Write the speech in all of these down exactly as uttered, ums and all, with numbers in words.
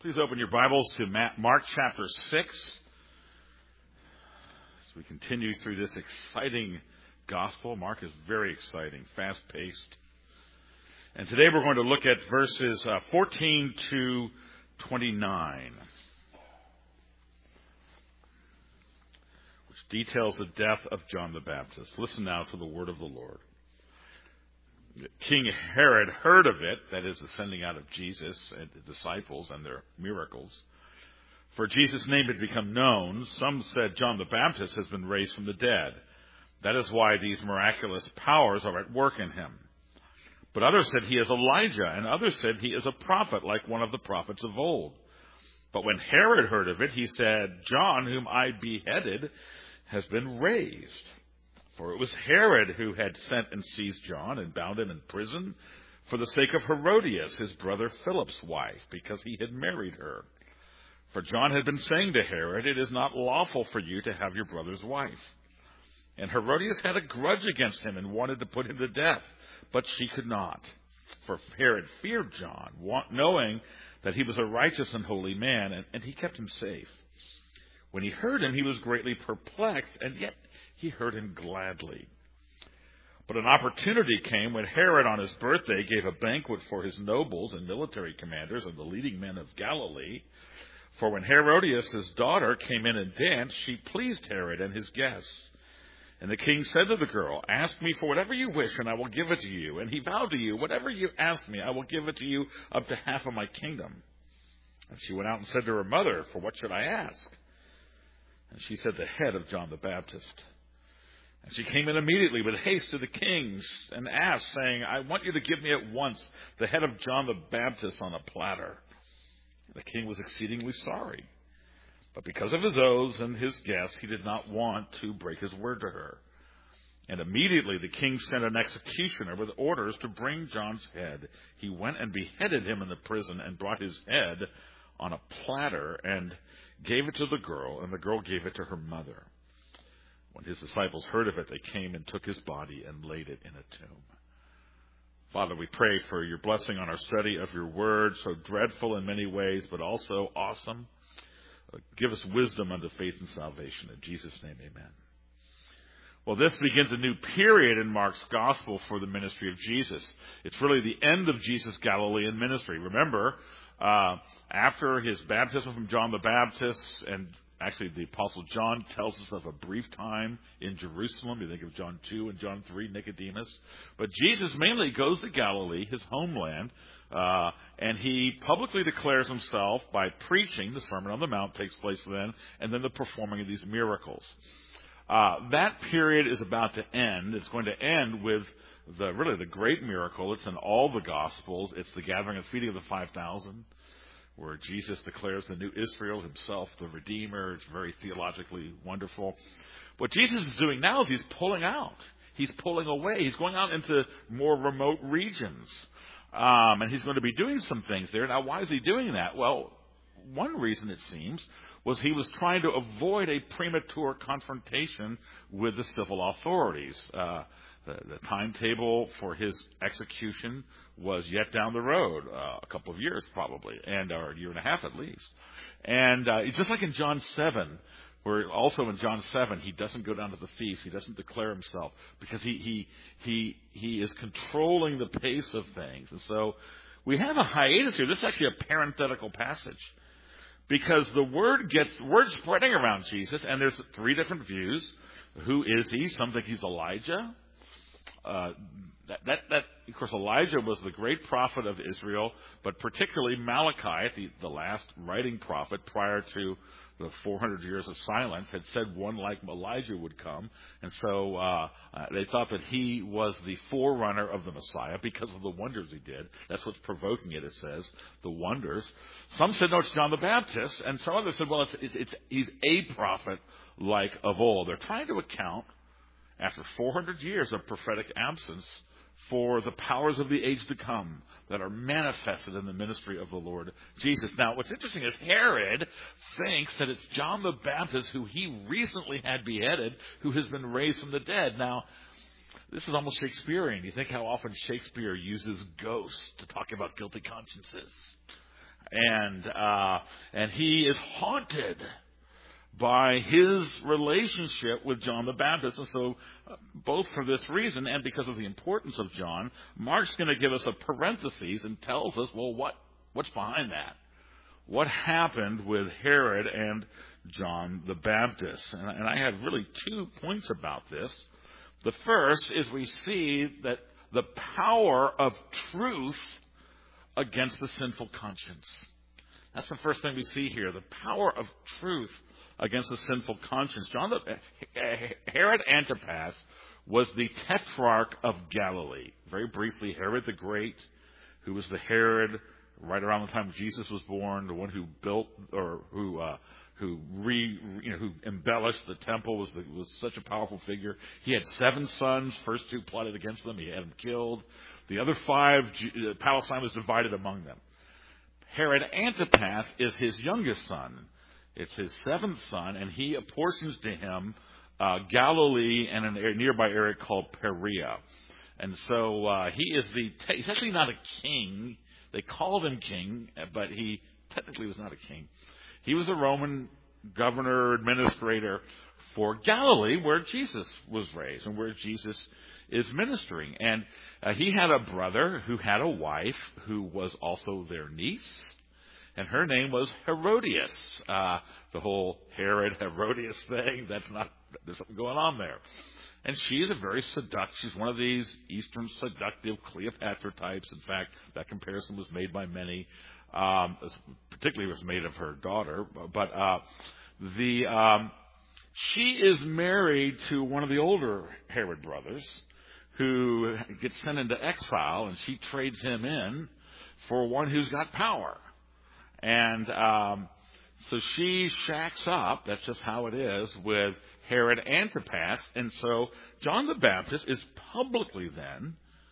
Please open your Bibles to Mark chapter six as we continue through this exciting gospel. Mark is very exciting, fast-paced. And today we're going to look at verses uh, fourteen to twenty-nine, which details the death of John the Baptist. Listen now to the word of the Lord. King Herod heard of it, that is, the sending out of Jesus and the disciples and their miracles. For Jesus' name had become known. Some said John the Baptist has been raised from the dead. That is why these miraculous powers are at work in him. But others said he is Elijah, and others said he is a prophet, like one of the prophets of old. But when Herod heard of it, he said, John, whom I beheaded, has been raised. For it was Herod who had sent and seized John and bound him in prison for the sake of Herodias, his brother Philip's wife, because he had married her. For John had been saying to Herod, it is not lawful for you to have your brother's wife. And Herodias had a grudge against him and wanted to put him to death, but she could not. For Herod feared John, knowing that he was a righteous and holy man, and, and he kept him safe. When he heard him, he was greatly perplexed, and yet he heard him gladly. But an opportunity came when Herod on his birthday gave a banquet for his nobles and military commanders and the leading men of Galilee. For when Herodias, his daughter, came in and danced, she pleased Herod and his guests. And the king said to the girl, ask me for whatever you wish, and I will give it to you. And he vowed to you, whatever you ask me, I will give it to you up to half of my kingdom. And she went out and said to her mother, for what should I ask? And she said, the head of John the Baptist. And she came in immediately with haste to the king and asked, saying, I want you to give me at once the head of John the Baptist on a platter. The king was exceedingly sorry. But because of his oaths and his guests, he did not want to break his word to her. And immediately the king sent an executioner with orders to bring John's head. He went and beheaded him in the prison and brought his head on a platter and gave it to the girl, and the girl gave it to her mother. When his disciples heard of it, they came and took his body and laid it in a tomb. Father, we pray for your blessing on our study of your word, so dreadful in many ways, but also awesome. Give us wisdom unto faith and salvation. In Jesus' name, amen. Well, this begins a new period in Mark's gospel for the ministry of Jesus. It's really the end of Jesus' Galilean ministry. Remember, uh, after his baptism from John the Baptist, and actually the Apostle John tells us of a brief time in Jerusalem. You think of John two and John three, Nicodemus. But Jesus mainly goes to Galilee, his homeland, uh, and he publicly declares himself by preaching. The Sermon on the Mount takes place then, and then the performing of these miracles. Uh, that period is about to end. It's going to end with the really the great miracle. It's in all the Gospels. It's the gathering and feeding of the five thousand, where Jesus declares the new Israel, himself the Redeemer. It's very theologically wonderful. What Jesus is doing now is he's pulling out. He's pulling away. He's going out into more remote regions. Um, and he's going to be doing some things there. Now, why is he doing that? Well, one reason, it seems, was he was trying to avoid a premature confrontation with the civil authorities. Uh, the, the timetable for his execution was yet down the road, uh, a couple of years probably, and or a year and a half at least. And uh, it's just like in John seven, where also in John seven he doesn't go down to the feast, he doesn't declare himself, because he he he he is controlling the pace of things. And so we have a hiatus here. This is actually a parenthetical passage, because the word gets word spreading around Jesus, and there's three different views. Who is he? Some think he's Elijah. Uh, that, that, that, of course, Elijah was the great prophet of Israel, but particularly Malachi, the, the last writing prophet prior to the four hundred years of silence, had said one like Elijah would come. And so uh, uh, they thought that he was the forerunner of the Messiah because of the wonders he did. That's what's provoking it, it says, the wonders. Some said, no, it's John the Baptist. And some others said, well, it's, it's, it's, he's a prophet like of old. They're trying to account, after four hundred years of prophetic absence, for the powers of the age to come that are manifested in the ministry of the Lord Jesus. Now, what's interesting is Herod thinks that it's John the Baptist, who he recently had beheaded, who has been raised from the dead. Now, this is almost Shakespearean. You think how often Shakespeare uses ghosts to talk about guilty consciences. And, uh, and he is haunted by his relationship with John the Baptist. And so, uh, both for this reason and because of the importance of John, Mark's going to give us a parenthesis and tells us, well, what, what's behind that? What happened with Herod and John the Baptist? And, and I have really two points about this. The first is we see that the power of truth against the sinful conscience. That's the first thing we see here, the power of truth against the sinful conscience. John the, Herod Antipas was the tetrarch of Galilee. Very briefly, Herod the Great, who was the Herod right around the time Jesus was born, the one who built or who uh, who re you know who embellished the temple, was the, was such a powerful figure. He had seven sons. First two plotted against them. He had them killed. The other five, Palestine was divided among them. Herod Antipas is his youngest son. It's his seventh son, and he apportions to him uh, Galilee and a nearby area called Perea. And so uh, he is the, he's actually not a king. They called him king, but he technically was not a king. He was a Roman governor, administrator for Galilee, where Jesus was raised and where Jesus is ministering. And uh, he had a brother who had a wife who was also their niece, and her name was Herodias. Uh, the whole Herod Herodias thing, that's not, there's something going on there. And she is a very seductive, she's one of these Eastern seductive Cleopatra types. In fact, that comparison was made by many, um, particularly was made of her daughter. But uh, the um, she is married to one of the older Herod brothers, who gets sent into exile, and she trades him in for one who's got power. And um, so she shacks up, that's just how it is, with Herod Antipas. And so John the Baptist is publicly then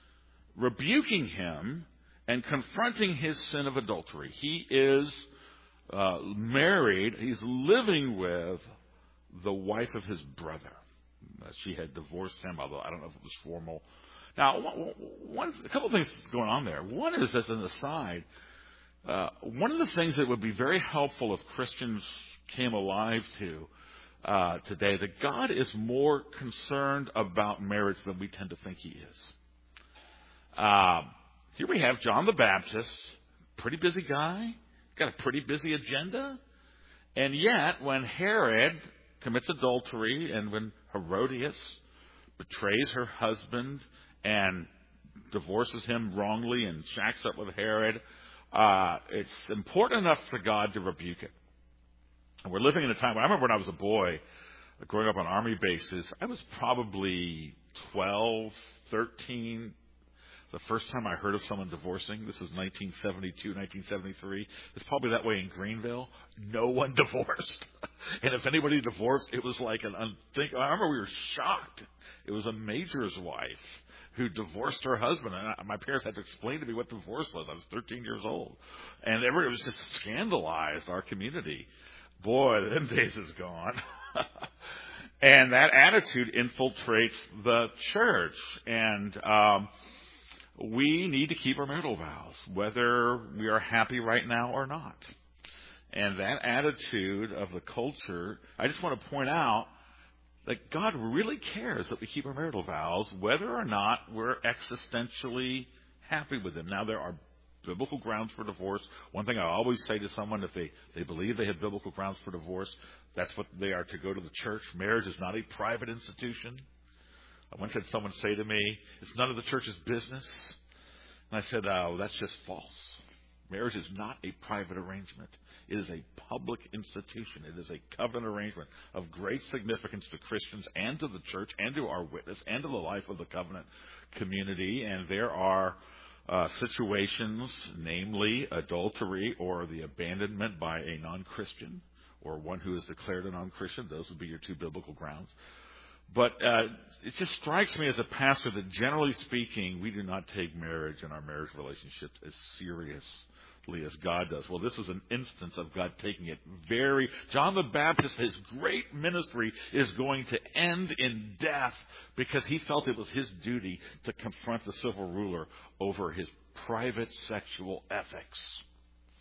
rebuking him and confronting his sin of adultery. He is uh, married, he's living with the wife of his brother. She had divorced him, although I don't know if it was formal. Now, one, a couple of things going on there. One is, as an aside, uh, one of the things that would be very helpful if Christians came alive to uh, today, that God is more concerned about marriage than we tend to think He is. Uh, here we have John the Baptist, pretty busy guy, got a pretty busy agenda, and yet when Herod commits adultery and when Herodias betrays her husband and divorces him wrongly and shacks up with Herod, uh, it's important enough for God to rebuke it. And we're living in a time, I remember when I was a boy, growing up on army bases, I was probably twelve, thirteen, the first time I heard of someone divorcing. This was nineteen seventy-two, nineteen seventy-three. It's probably that way in Greenville. No one divorced. And if anybody divorced, it was like an unthinkable. I remember we were shocked. It was a major's wife who divorced her husband. And I, my parents had to explain to me what divorce was. I was thirteen years old. And everybody was just scandalized, our community. Boy, them days is gone. And that attitude infiltrates the church. And um we need to keep our marital vows, whether we are happy right now or not. And that attitude of the culture, I just want to point out that God really cares that we keep our marital vows, whether or not we're existentially happy with them. Now, there are biblical grounds for divorce. One thing I always say to someone, if they, they believe they have biblical grounds for divorce, that's what they are to go to the church. Marriage is not a private institution. I once had someone say to me, it's none of the church's business. And I said, oh, that's just false. Marriage is not a private arrangement. It is a public institution. It is a covenant arrangement of great significance to Christians and to the church and to our witness and to the life of the covenant community. And there are uh, situations, namely adultery or the abandonment by a non-Christian or one who is declared a non-Christian. Those would be your two biblical grounds. But uh, it just strikes me as a pastor that, generally speaking, we do not take marriage and our marriage relationships as seriously as God does. Well, this is an instance of God taking it very... John the Baptist, his great ministry is going to end in death because he felt it was his duty to confront the civil ruler over his private sexual ethics.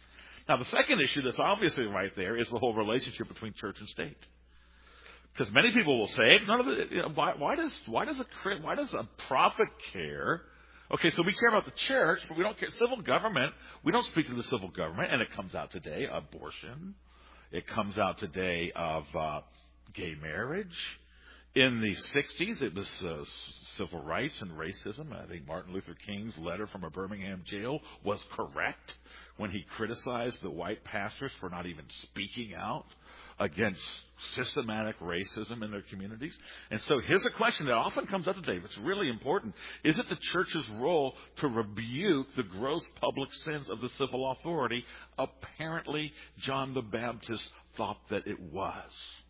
Now, the second issue that's obviously right there is the whole relationship between church and state. Because many people will say, none of the, you know, why, why does why does a why does a prophet care? Okay, so we care about the church, but we don't care civil government. We don't speak to the civil government, and it comes out today abortion. It comes out today of uh, gay marriage. In the sixties, it was uh, civil rights and racism. I think Martin Luther King's letter from a Birmingham jail was correct when he criticized the white pastors for not even speaking out against systematic racism in their communities. And so here's a question that often comes up today, but it's really important. Is it the church's role to rebuke the gross public sins of the civil authority? Apparently, John the Baptist thought that it was.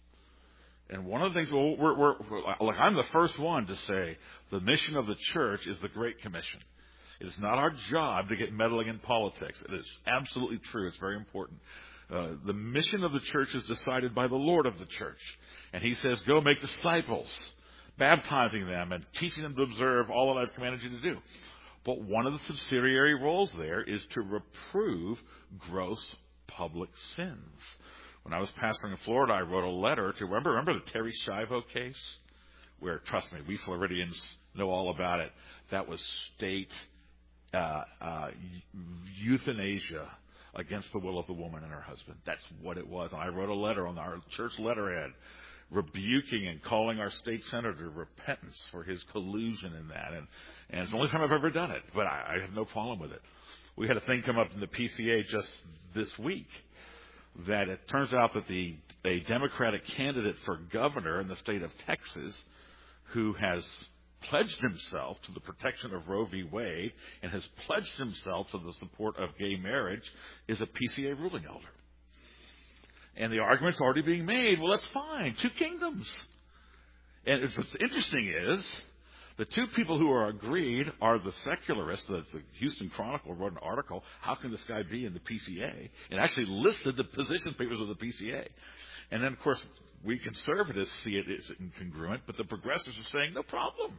And one of the things, well, we're, we're, we're, like I'm the first one to say the mission of the church is the Great Commission. It is not our job to get meddling in politics. It is absolutely true. It's very important. Uh, the mission of the church is decided by the Lord of the church. And he says, go make disciples, baptizing them and teaching them to observe all that I've commanded you to do. But one of the subsidiary roles there is to reprove gross public sins. When I was pastoring in Florida, I wrote a letter to, remember, remember the Terry Schiavo case? Where, trust me, we Floridians know all about it. That was state uh, uh, euthanasia against the will of the woman and her husband. That's what it was. And I wrote a letter on our church letterhead rebuking and calling our state senator to repentance for his collusion in that. And, and it's the only time I've ever done it, but I, I have no problem with it. We had a thing come up in the P C A just this week that it turns out that the a Democratic candidate for governor in the state of Texas who has pledged himself to the protection of Roe v. Wade and has pledged himself to the support of gay marriage is a P C A ruling elder. And the argument's already being made, well, that's fine, two kingdoms. And what's interesting is the two people who are agreed are the secularists. The, the Houston Chronicle wrote an article, how can this guy be in the P C A? And actually listed the position papers of the P C A. And then, of course, we conservatives see it as incongruent, but the progressives are saying, no problem.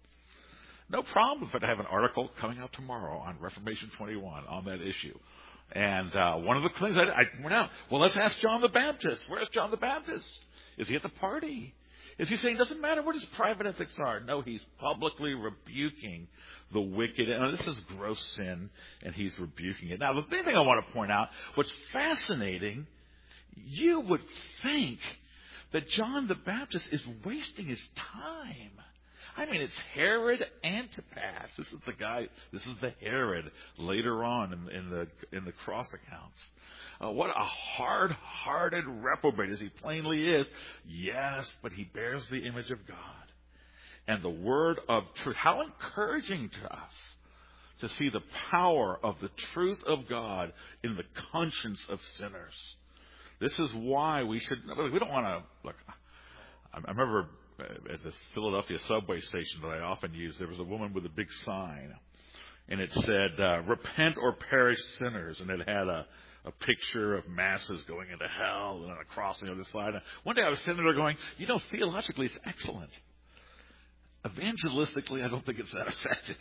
No problem if I have an article coming out tomorrow on Reformation twenty-one on that issue. And uh, one of the things I, I went out, well, let's ask John the Baptist. Where's John the Baptist? Is he at the party? Is he saying, doesn't matter what his private ethics are? No, he's publicly rebuking the wicked. And this is gross sin, and he's rebuking it. Now, the main thing I want to point out, what's fascinating, you would think that John the Baptist is wasting his time. I mean, it's Herod Antipas. This is the guy, this is the Herod later on in, in the in the cross accounts. Uh, what a hard-hearted reprobate, as he plainly is. Yes, but he bears the image of God and the word of truth. How encouraging to us to see the power of the truth of God in the conscience of sinners. This is why we should, we don't want to, look, I remember at the Philadelphia subway station that I often use, there was a woman with a big sign, and it said, uh, repent or perish sinners, and it had a, a picture of masses going into hell and a cross on the other side. And one day I was sitting there going, you know, theologically it's excellent. Evangelistically, I don't think it's that effective.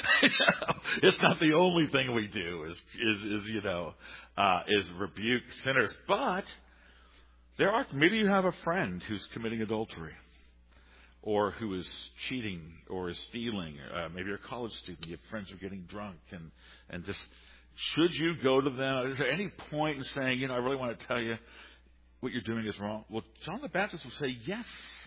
It's not the only thing we do is, is, is you know, uh, is rebuke sinners. But there are, maybe you have a friend who's committing adultery, or who is cheating, or is stealing. Uh, maybe you're a college student, you have friends who are getting drunk, and, and just, should you go to them? Is there any point in saying, you know, I really want to tell you what you're doing is wrong? Well, John the Baptist will say yes.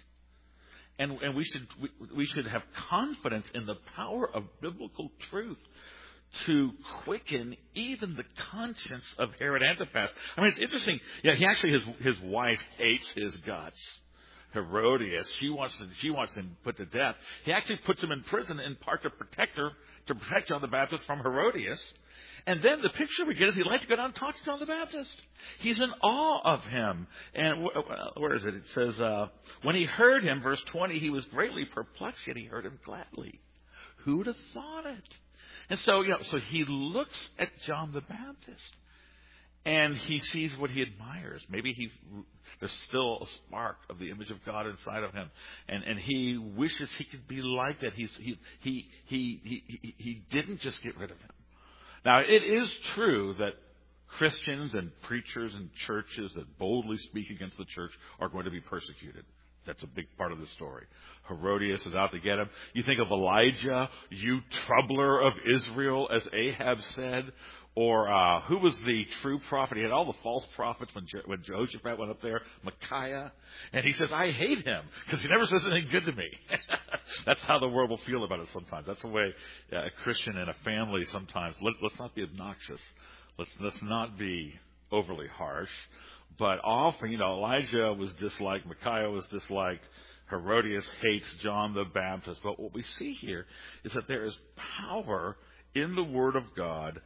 And, and we should we, we should have confidence in the power of biblical truth to quicken even the conscience of Herod Antipas. I mean, it's interesting. Yeah, he actually, his his wife hates his guts. Herodias, she wants to, she wants him put to death. He actually puts him in prison in part to protect her, to protect John the Baptist from Herodias. And then the picture we get is he'd like to go down and talk to John the Baptist. He's in awe of him. And wh- where is it? It says, uh, when he heard him, verse twenty, he was greatly perplexed, yet he heard him gladly. Who'd have thought it? And so, you know, so he looks at John the Baptist, and he sees what he admires. Maybe he, there's still a spark of the image of God inside of him, and and he wishes he could be like that. He's he he he he he, he didn't just get rid of him. Now, it is true that Christians and preachers and churches that boldly speak against the church are going to be persecuted. That's a big part of the story. Herodias is out to get him. You think of Elijah, you troubler of Israel, as Ahab said. Or uh, who was the true prophet? He had all the false prophets when, Je- when Jehoshaphat went up there, Micaiah. And he says, I hate him because he never says anything good to me. That's how the world will feel about it sometimes. That's the way uh, a Christian and a family sometimes. Let, let's not be obnoxious. Let's, let's not be overly harsh. But often, you know, Elijah was disliked. Micaiah was disliked. Herodias hates John the Baptist. But what we see here is that there is power in the Word of God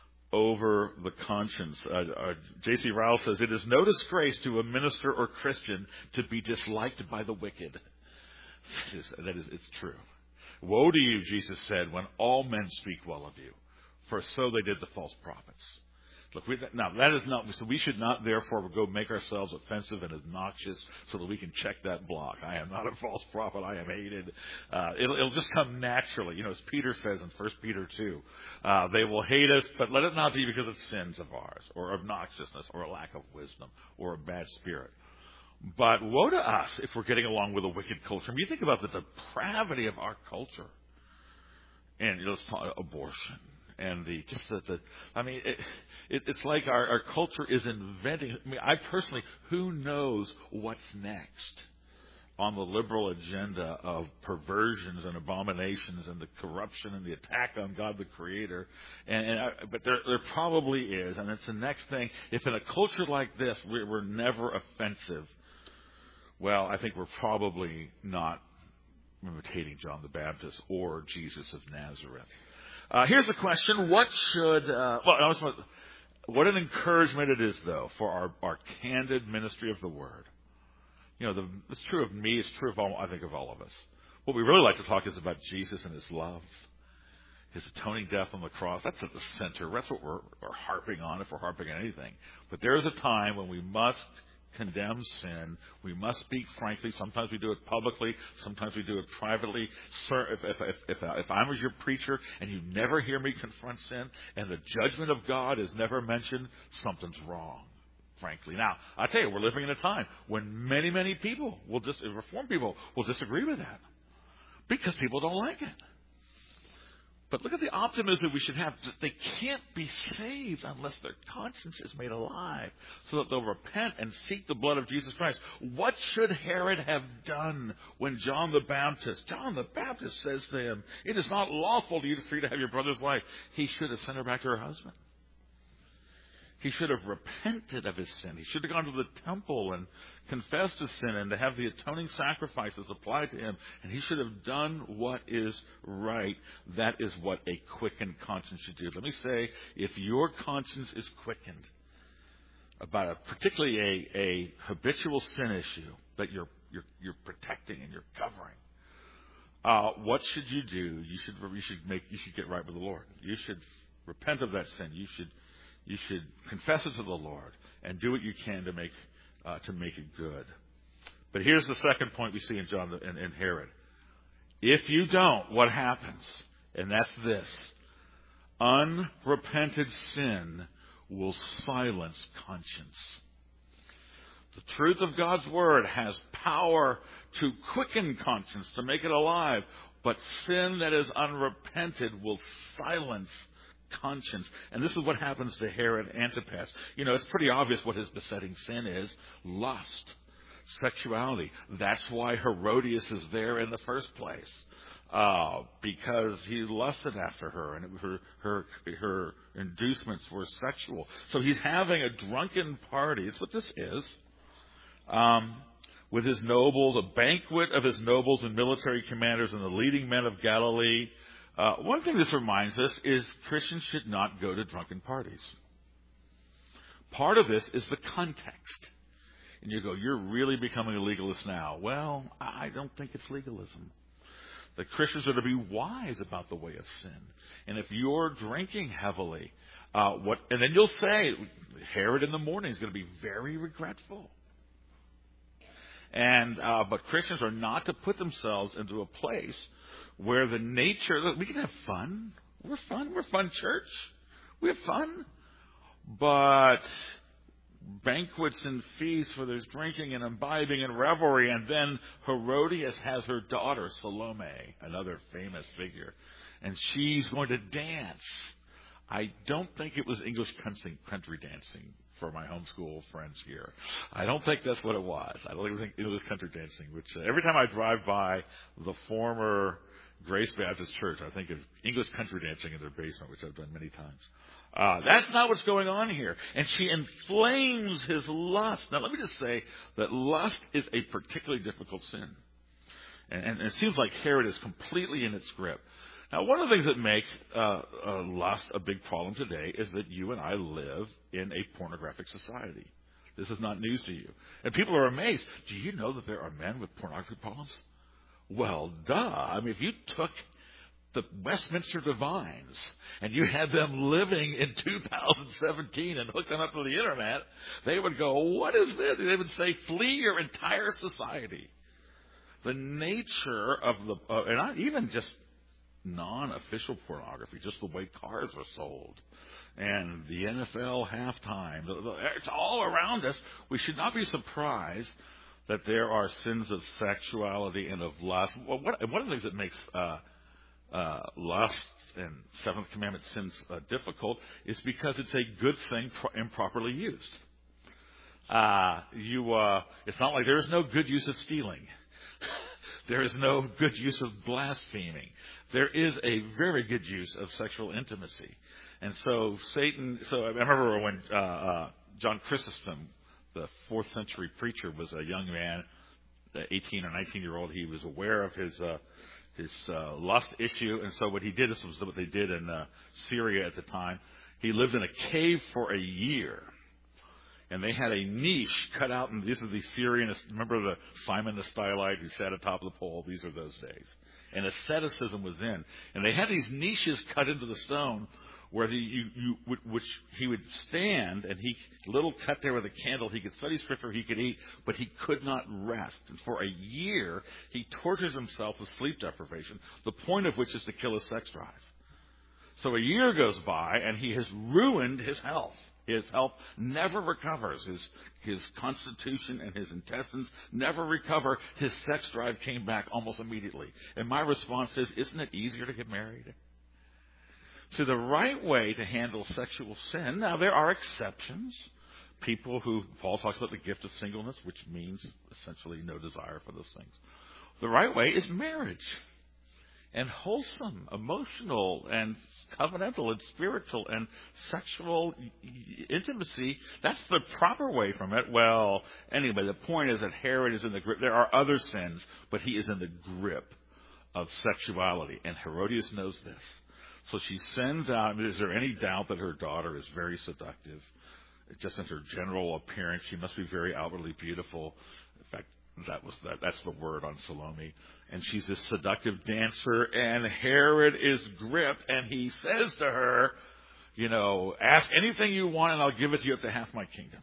over the conscience. Uh, uh, J C Ryle says, it is no disgrace to a minister or Christian to be disliked by the wicked. That is, that is, it's true. Woe to you, Jesus said, when all men speak well of you, for so they did the false prophets. Look, we, now that is not, so we should not therefore go make ourselves offensive and obnoxious so that we can check that block. I am not a false prophet. I am hated. Uh, it'll, it'll just come naturally. You know, as Peter says in First Peter two, uh, they will hate us, but let it not be because of sins of ours, or obnoxiousness, or a lack of wisdom, or a bad spirit. But woe to us if we're getting along with a wicked culture. I mean, you think about the depravity of our culture. And you know, let's talk abortion. And the just the, the I mean, it, it, it's like our, our culture is inventing. I mean, I personally, who knows what's next on the liberal agenda of perversions and abominations and the corruption and the attack on God the Creator. And, and I, but there, there probably is, and it's the next thing. If in a culture like this we're, we're never offensive, well, I think we're probably not imitating John the Baptist or Jesus of Nazareth. Uh, here's the question: what should? Uh, well, I was, what an encouragement it is, though, for our, our candid ministry of the Word. You know, the, it's true of me. It's true of all. I think of all of us. What we really like to talk is about Jesus and His love, His atoning death on the cross. That's at the center. That's what we're, we're harping on, if we're harping on anything. But there is a time when we must condemn sin. We must speak frankly. Sometimes we do it publicly. Sometimes we do it privately. Sir, if, if, if, if, if I was your preacher and you never hear me confront sin and the judgment of God is never mentioned, something's wrong, frankly. Now, I tell you, we're living in a time when many, many people will just, Reformed people will disagree with that because people don't like it. But look at the optimism we should have. They can't be saved unless their conscience is made alive so that they'll repent and seek the blood of Jesus Christ. What should Herod have done when John the Baptist, John the Baptist says to him, it is not lawful to you for you to have your brother's wife. He should have sent her back to her husband. He should have repented of his sin. He should have gone to the temple and confessed his sin and to have the atoning sacrifices applied to him. And he should have done what is right. That is what a quickened conscience should do. Let me say, if your conscience is quickened about a, particularly a, a habitual sin issue that you're, you're, you're protecting and you're covering, uh, what should you do? You should, you should make, you should get right with the Lord. You should repent of that sin. You should You should confess it to the Lord and do what you can to make uh, to make it good. But here's the second point we see in John and, and Herod. If you don't, what happens? And that's this: unrepented sin will silence conscience. The truth of God's word has power to quicken conscience, to make it alive. But sin that is unrepented will silence conscience. And this is what happens to Herod Antipas. You know, it's pretty obvious what his besetting sin is: lust, sexuality. That's why Herodias is there in the first place, uh, because he lusted after her, and it, her her her inducements were sexual. So he's having a drunken party. It's what this is. Um, with his nobles, a banquet of his nobles and military commanders and the leading men of Galilee. Uh, one thing this reminds us is Christians should not go to drunken parties. Part of this is the context. And you go, you're really becoming a legalist now. Well, I don't think it's legalism. The Christians are to be wise about the way of sin. And if you're drinking heavily, uh, what? And then you'll say, Herod in the morning is going to be very regretful. And uh, but Christians are not to put themselves into a place where the nature, we can have fun. We're fun. We're fun church. We have fun. but banquets and feasts where there's drinking and imbibing and revelry, and then Herodias has her daughter Salome, another famous figure, and she's going to dance. I don't think it was English country dancing for my homeschool friends here. I don't think that's what it was. I don't think it was English country dancing, which uh, every time I drive by the former Grace Baptist Church, I think of English country dancing in their basement, which I've done many times. Uh, that's not what's going on here. And she inflames his lust. Now, let me just say that lust is a particularly difficult sin. And, and it seems like Herod is completely in its grip. Now, one of the things that makes uh, uh, lust a big problem today is that you and I live in a pornographic society. This is not news to you. And people are amazed. Do you know that there are men with pornography problems? Well, duh. I mean, if you took the Westminster Divines and you had them living in two thousand seventeen and hooked them up to the Internet, they would go, what is this? They would say, flee your entire society. The nature of the, uh, and not even just non-official pornography, just the way cars are sold, and the N F L halftime. It's all around us. We should not be surprised that there are sins of sexuality and of lust. Well, what, one of the things that makes uh, uh, lust and Seventh Commandment sins uh, difficult is because it's a good thing pro- improperly used. Uh, you, uh, it's not like there is no good use of stealing. There is no good use of blaspheming. There is a very good use of sexual intimacy. And so Satan, so I remember when uh, uh, John Chrysostom, the fourth century preacher, was a young man, eighteen or nineteen year old. He was aware of his uh, his uh, lust issue. And so what he did, this was what they did in uh, Syria at the time. He lived in a cave for a year. And they had a niche cut out, and these are the Syrian, remember the Simon the Stylite who sat atop the pole? These are those days. And asceticism was in. And they had these niches cut into the stone where the, you, you, which he would stand, and he, little cut there with a candle, he could study scripture, he could eat, but he could not rest. And for a year, he tortures himself with sleep deprivation, the point of which is to kill his sex drive. So a year goes by, and he has ruined his health. His health never recovers. His, his constitution and his intestines never recover. His sex drive came back almost immediately. And my response is, isn't it easier to get married? So the right way to handle sexual sin, now there are exceptions. People who, Paul talks about the gift of singleness, which means essentially no desire for those things. The right way is marriage. And wholesome, emotional, and covenantal, and spiritual, and sexual intimacy. That's the proper way from it. Well, anyway, the point is that Herod is in the grip. There are other sins, but he is in the grip of sexuality. And Herodias knows this. So she sends out, is there any doubt that her daughter is very seductive? Just in her general appearance, she must be very outwardly beautiful. In fact, That was that. That's the word on Salome. And she's this seductive dancer, and Herod is gripped, and he says to her, you know, ask anything you want, and I'll give it to you up to half my kingdom.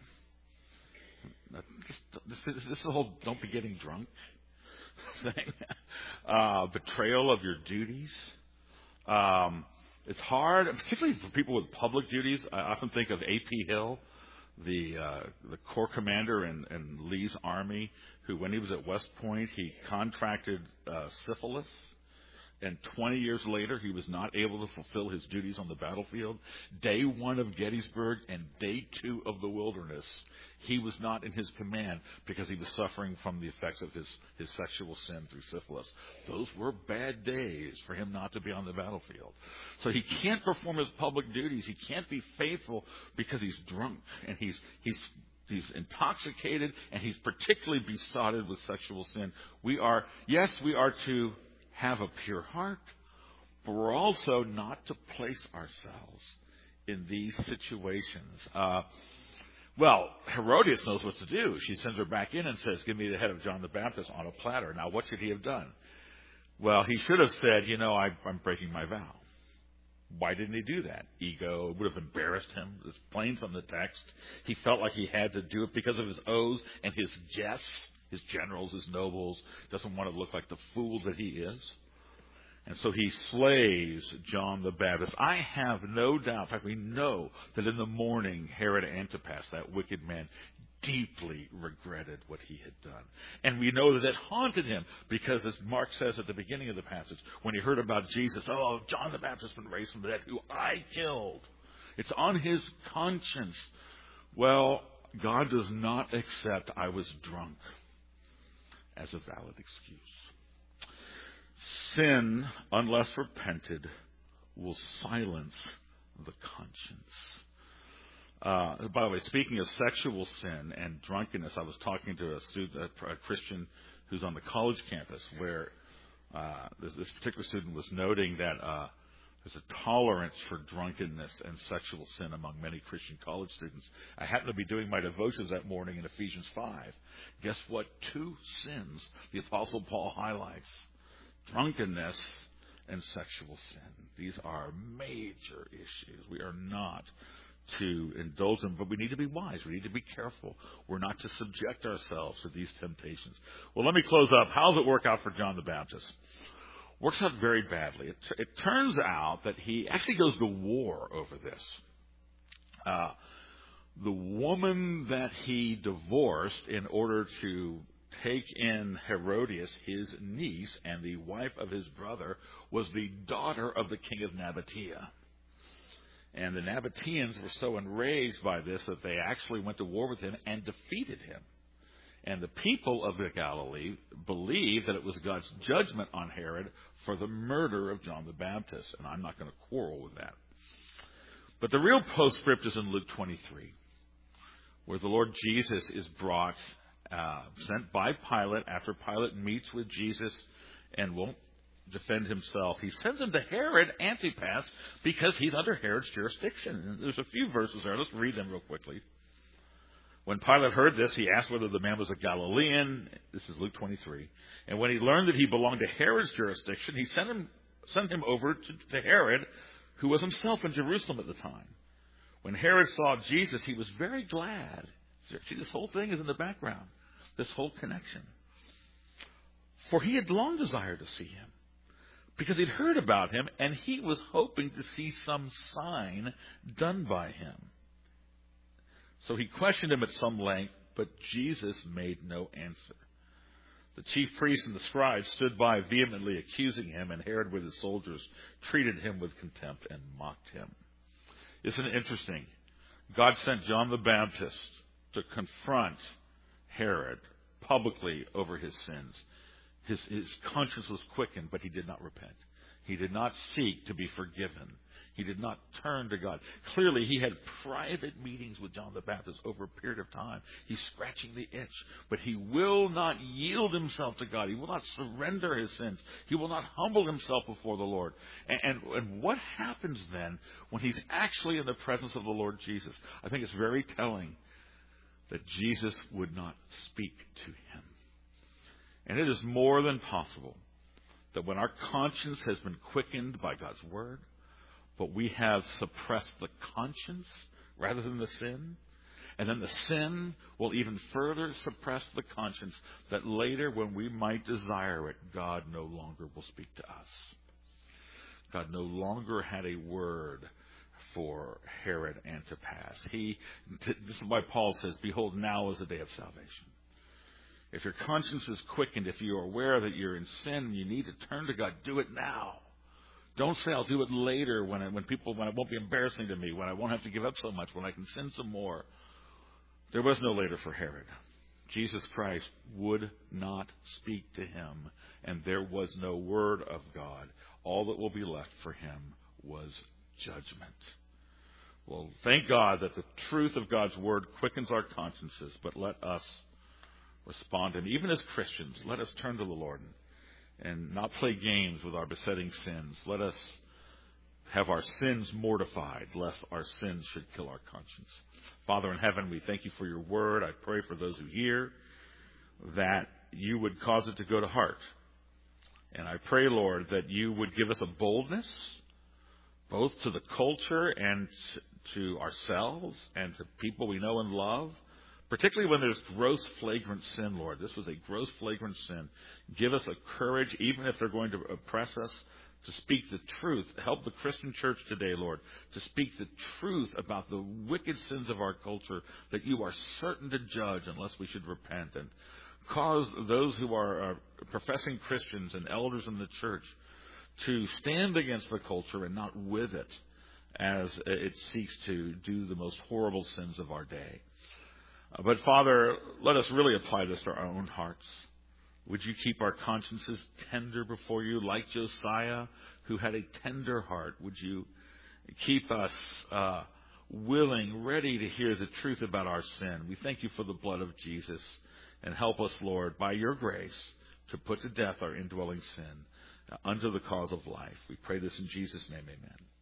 This, this, this is the whole don't be getting drunk thing. Uh, betrayal of your duties. Um, it's hard, particularly for people with public duties. I often think of A P Hill, the uh, the corps commander in, in Lee's army, who, when he was at West Point, he contracted uh, syphilis, and twenty years later, he was not able to fulfill his duties on the battlefield. Day one of Gettysburg and day two of the Wilderness, he was not in his command because he was suffering from the effects of his, his sexual sin through syphilis. Those were bad days for him not to be on the battlefield. So he can't perform his public duties. He can't be faithful because he's drunk and he's he's he's intoxicated, and he's particularly besotted with sexual sin. We are, yes, we are to have a pure heart, but we're also not to place ourselves in these situations. Uh, well, Herodias knows what to do. She sends her back in and says, give me the head of John the Baptist on a platter. Now, what should he have done? Well, he should have said, you know, I, I'm breaking my vow. Why didn't he do that? Ego. It would have embarrassed him. It's plain from the text. He felt like he had to do it because of his oaths and his guests, his generals, his nobles. Doesn't want to look like the fool that he is. And so he slays John the Baptist. I have no doubt, in fact, we know that in the morning, Herod Antipas, that wicked man, deeply regretted what he had done. And we know that it haunted him because, as Mark says at the beginning of the passage, when he heard about Jesus, oh, John the Baptist has been raised from the dead, who I killed. It's on his conscience. Well, God does not accept I was drunk as a valid excuse. Sin, unless repented, will silence the conscience. Uh, by the way, speaking of sexual sin and drunkenness, I was talking to a student, a Christian who's on the college campus, where uh, this, this particular student was noting that uh, there's a tolerance for drunkenness and sexual sin among many Christian college students. I happened to be doing my devotions that morning in Ephesians five. Guess what? Two sins the Apostle Paul highlights: drunkenness and sexual sin. These are major issues. We are not to indulge them, but we need to be wise. We need to be careful. We're not to subject ourselves to these temptations. Well, let me close up. How does it work out for John the Baptist? Works out very badly. It, it turns out that he actually goes to war over this. Uh, the woman that he divorced in order to take in Herodias, his niece, and the wife of his brother, was the daughter of the king of Nabatea. And the Nabateans were so enraged by this that they actually went to war with him and defeated him. And the people of the Galilee believed that it was God's judgment on Herod for the murder of John the Baptist. And I'm not going to quarrel with that. But the real postscript is in Luke twenty-three, where the Lord Jesus is brought, uh, sent by Pilate after Pilate meets with Jesus and won't defend himself. He sends him to Herod Antipas because he's under Herod's jurisdiction. And there's a few verses there. Let's read them real quickly. When Pilate heard this, he asked whether the man was a Galilean. This is Luke twenty-three. And when he learned that he belonged to Herod's jurisdiction, he sent him sent him over to, to Herod, who was himself in Jerusalem at the time. When Herod saw Jesus, he was very glad. See, this whole thing is in the background, this whole connection. For he had long desired to see him, because he'd heard about him, and he was hoping to see some sign done by him. So he questioned him at some length, but Jesus made no answer. The chief priests and the scribes stood by, vehemently accusing him, and Herod with his soldiers treated him with contempt and mocked him. Isn't it interesting? God sent John the Baptist to confront Herod publicly over his sins. His, his conscience was quickened, but he did not repent. He did not seek to be forgiven. He did not turn to God. Clearly, he had private meetings with John the Baptist over a period of time. He's scratching the itch, but he will not yield himself to God. He will not surrender his sins. He will not humble himself before the Lord. And, and, and what happens then when he's actually in the presence of the Lord Jesus? I think it's very telling that Jesus would not speak to him. And it is more than possible that when our conscience has been quickened by God's word, but we have suppressed the conscience rather than the sin, and then the sin will even further suppress the conscience, that later when we might desire it, God no longer will speak to us. God no longer had a word for Herod Antipas. He, this is why Paul says, behold, now is the day of salvation. If your conscience is quickened, if you are aware that you're in sin and you need to turn to God, do it now. Don't say, I'll do it later when I, when people, when it won't be embarrassing to me, when I won't have to give up so much, when I can sin some more. There was no later for Herod. Jesus Christ would not speak to him, and there was no word of God. All that will be left for him was judgment. Well, thank God that the truth of God's word quickens our consciences, but let us respond to him. Even as Christians, let us turn to the Lord and not play games with our besetting sins. Let us have our sins mortified, lest our sins should kill our conscience. Father in heaven, we thank you for your word. I pray for those who hear that you would cause it to go to heart. And I pray, Lord, that you would give us a boldness, both to the culture and to ourselves and to people we know and love, particularly when there's gross, flagrant sin, Lord. This was a gross, flagrant sin. Give us a courage, even if they're going to oppress us, to speak the truth. Help the Christian church today, Lord, to speak the truth about the wicked sins of our culture that you are certain to judge unless we should repent. And cause those who are uh, professing Christians and elders in the church to stand against the culture and not with it as it seeks to do the most horrible sins of our day. Uh, but Father, let us really apply this to our own hearts. Would you keep our consciences tender before you like Josiah, who had a tender heart? Would you keep us uh, willing, ready to hear the truth about our sin? We thank you for the blood of Jesus. And help us, Lord, by your grace, to put to death our indwelling sin uh, unto the cause of life. We pray this in Jesus' name, amen.